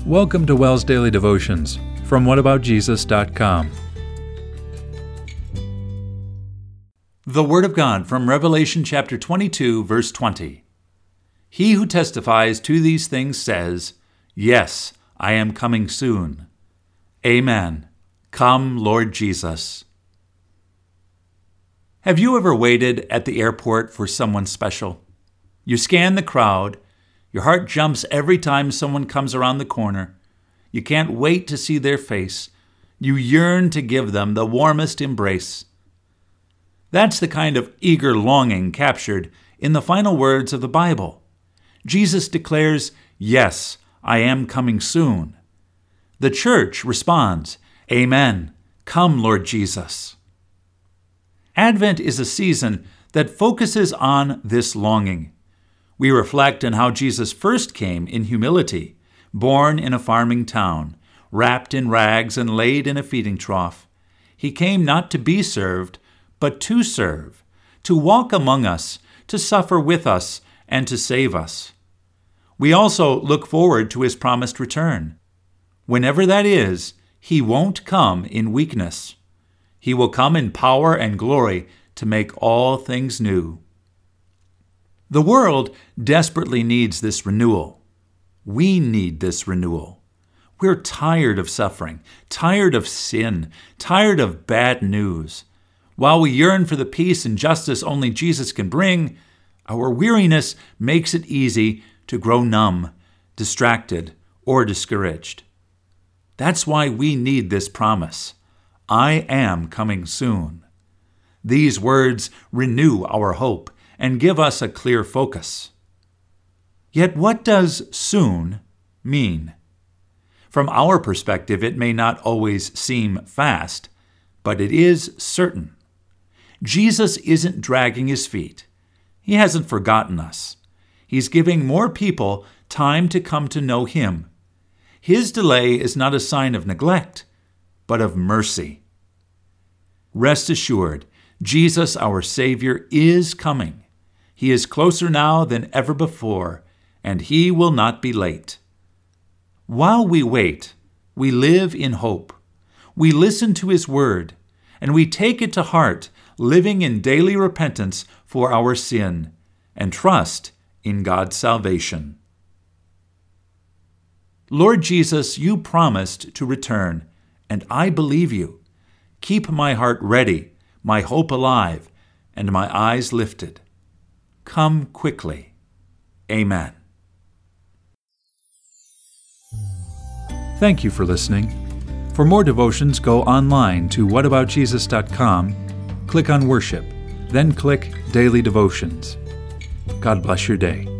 Welcome to WELS Daily Devotions from whataboutjesus.com. The Word of God from Revelation chapter 22, verse 20. He who testifies to these things says, "Yes, I am coming soon." Amen. Come, Lord Jesus. Have you ever waited at the airport for someone special? You scan the crowd. Your heart jumps every time someone comes around the corner. You can't wait to see their face. You yearn to give them the warmest embrace. That's the kind of eager longing captured in the final words of the Bible. Jesus declares, "Yes, I am coming soon." The church responds, "Amen. Come, Lord Jesus." Advent is a season that focuses on this longing. We reflect on how Jesus first came in humility, born in a farming town, wrapped in rags and laid in a feeding trough. He came not to be served, but to serve, to walk among us, to suffer with us, and to save us. We also look forward to his promised return. Whenever that is, he won't come in weakness. He will come in power and glory to make all things new. The world desperately needs this renewal. We need this renewal. We're tired of suffering, tired of sin, tired of bad news. While we yearn for the peace and justice only Jesus can bring, our weariness makes it easy to grow numb, distracted, or discouraged. That's why we need this promise. I am coming soon. These words renew our hope and give us a clear focus. Yet what does soon mean? From our perspective, it may not always seem fast, but it is certain. Jesus isn't dragging his feet. He hasn't forgotten us. He's giving more people time to come to know him. His delay is not a sign of neglect, but of mercy. Rest assured, Jesus, our Savior, is coming. He is closer now than ever before, and he will not be late. While we wait, we live in hope. We listen to his word, and we take it to heart, living in daily repentance for our sin and trust in God's salvation. Lord Jesus, you promised to return, and I believe you. Keep my heart ready, my hope alive, and my eyes lifted. Come quickly. Amen. Thank you for listening. For more devotions, go online to whataboutjesus.com, click on Worship, then click Daily Devotions. God bless your day.